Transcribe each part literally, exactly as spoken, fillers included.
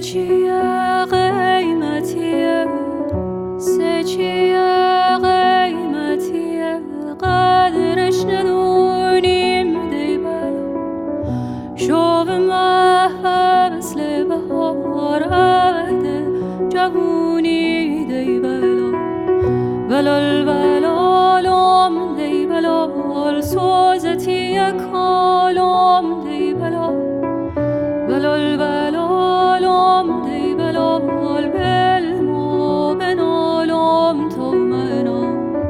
چیه قیمتیه سه چیه قیمتیه قدرش ندونیم دی بلا شو به محو مثل بهار عهد جوونی دی بلا بلال بلالم دی بلال سوزتی کالم دی بلا بلال بلالم دی بلال بلمو بنالم تو منا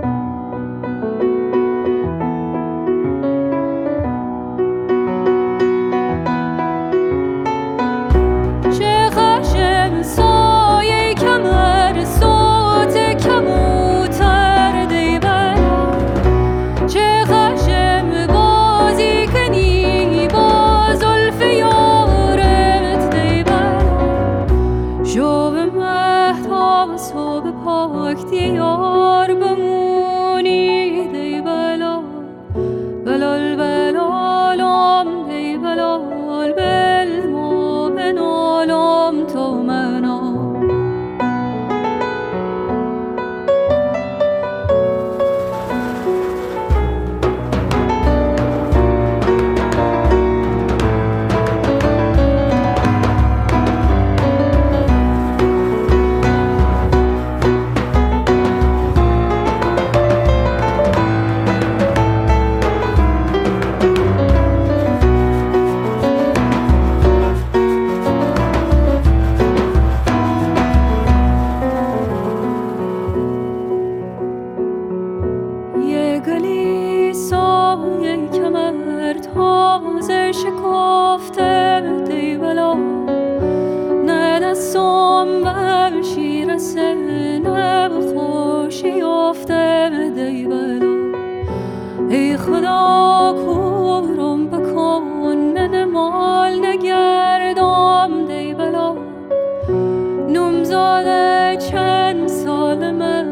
چه خشم سایه کمر صوت کبوتر دی بلا چه خشم بازی کنی با زلف یارت دی بلا شو به مهتاب صبح پاک دیار بمونی دی بلا بلال بلالم دی بلال بلمو بنالم تو منا یه گلی سایه کمر تازه شکافته دی بلا نه دستم به شیرسه نه به خوشی یافته دی بلا ای خدا کورم بکن من مال نگردم دی بلا نمزاده چند سال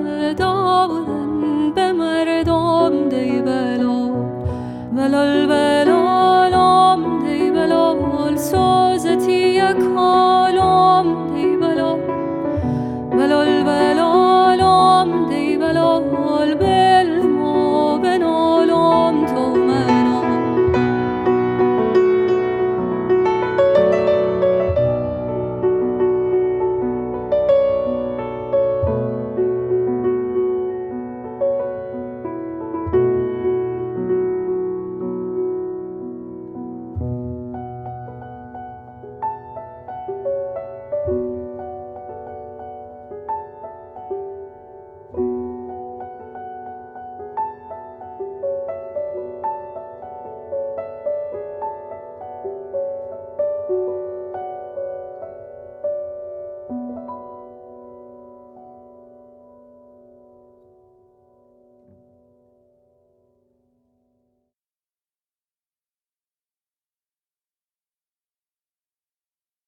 دادن به مردم دی بلا بلال بلالم دی بلال سوزتی کار